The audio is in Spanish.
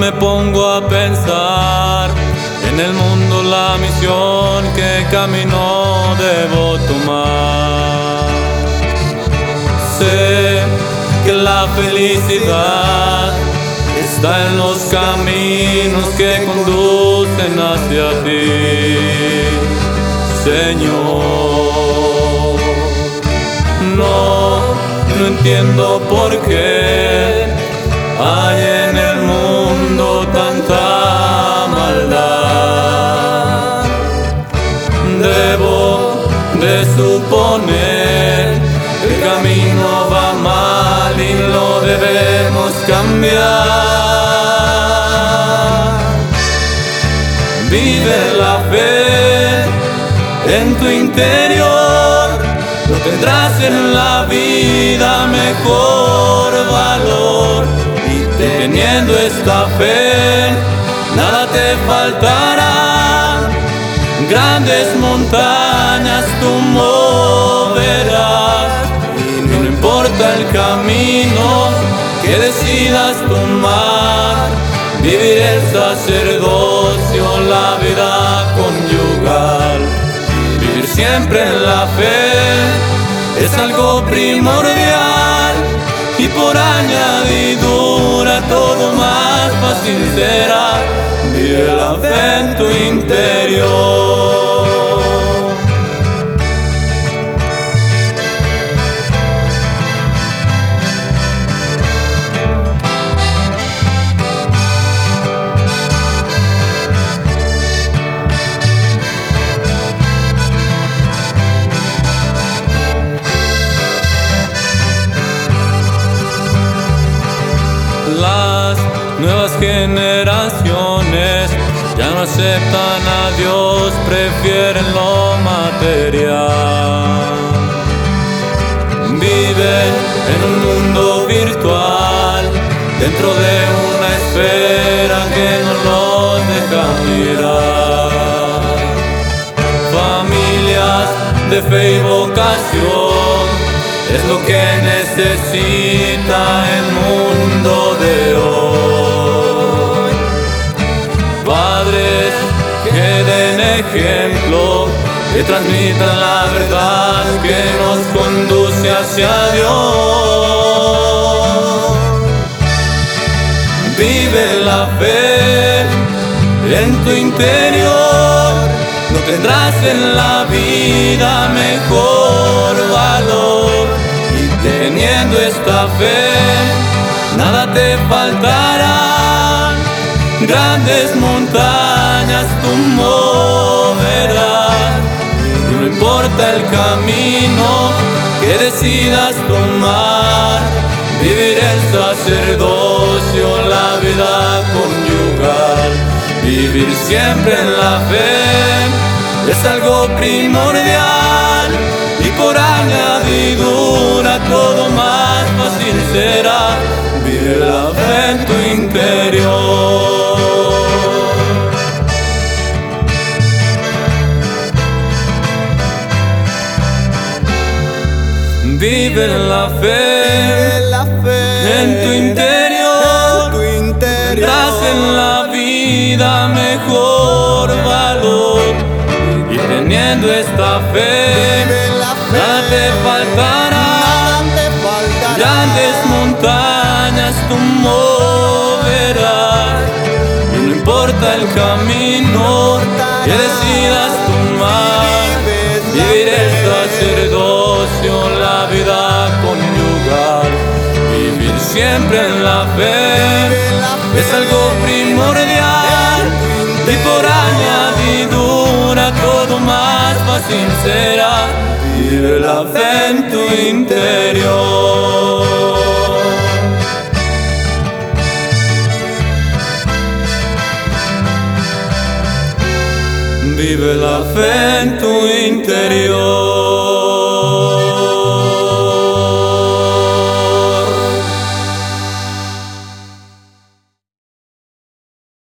me pongo a pensar en el mundo, la misión que camino debo tomar. Sé que la felicidad está en los caminos que conducen hacia ti, Señor. No entiendo por qué hay en el mundo tanta maldad. Debo de suponer que el camino va mal y lo debemos cambiar. Vive la fe en tu interior, no tendrás en la vida mejor valor. Y teniendo esta fe, nada te faltará. Grandes montañas tú moverás. Y no importa el camino que decidas tomar, vivir el sacerdocio, la vida conyugal. Vivir siempre en la fe es algo primordial, y por añadidura todo más fácil será. Vive la fe en tu interior. Las nuevas generaciones ya no aceptan a Dios, prefieren lo material. Viven en un mundo virtual, dentro de una esfera que no los deja mirar. Familias de fe y vocación es lo que necesita el mundo de hoy. Padres que den ejemplo, que transmitan la verdad que nos conduce hacia Dios. Vive la fe en tu interior, no tendrás en la vida mejor valor. Teniendo esta fe, nada te faltará. Grandes montañas tú moverás. No importa el camino que decidas tomar, vivir el sacerdocio, la vida conyugal. Vivir siempre en la fe es algo primordial, y por añadidura todo más fácil será. Vive la fe en tu interior. Vive la fe en tu interior, tendrás en la vida mejor valor. Y teniendo esta fe, nada te faltará. Grandes montañas tú moverás. Y no importa el camino que decidas tomar, vivir el sacerdocio, la vida conyugal. Vivir siempre en la fe es algo primordial, y por añadidura todo más fácil será. Vive la fe en tu interior. Vive la fe en tu interior.